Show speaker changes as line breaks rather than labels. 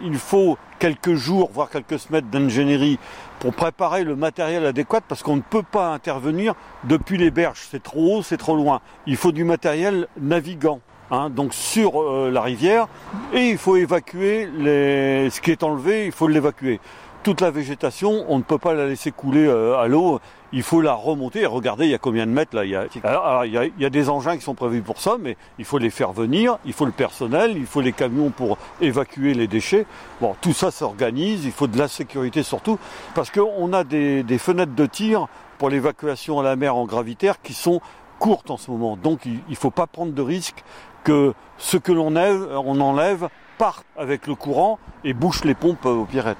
Il faut quelques jours, voire quelques semaines d'ingénierie pour préparer le matériel adéquat parce qu'on ne peut pas intervenir depuis les berges. C'est trop haut, c'est trop loin. Il faut du matériel navigant. Donc sur la rivière, et il faut évacuer ce qui est enlevé, il faut l'évacuer. Toute la végétation, on ne peut pas la laisser couler à l'eau, il faut la remonter. Et regardez, il y a combien de mètres là. Il y a des engins qui sont prévus pour ça, mais il faut les faire venir, il faut le personnel, il faut les camions pour évacuer les déchets. Bon, tout ça s'organise, il faut de la sécurité surtout, parce qu'on a des fenêtres de tir pour l'évacuation à la mer en gravitaire qui sont courtes en ce moment. Donc il ne faut pas prendre de risque que ce que l'on enlève parte avec le courant et bouche les pompes aux Pierrettes.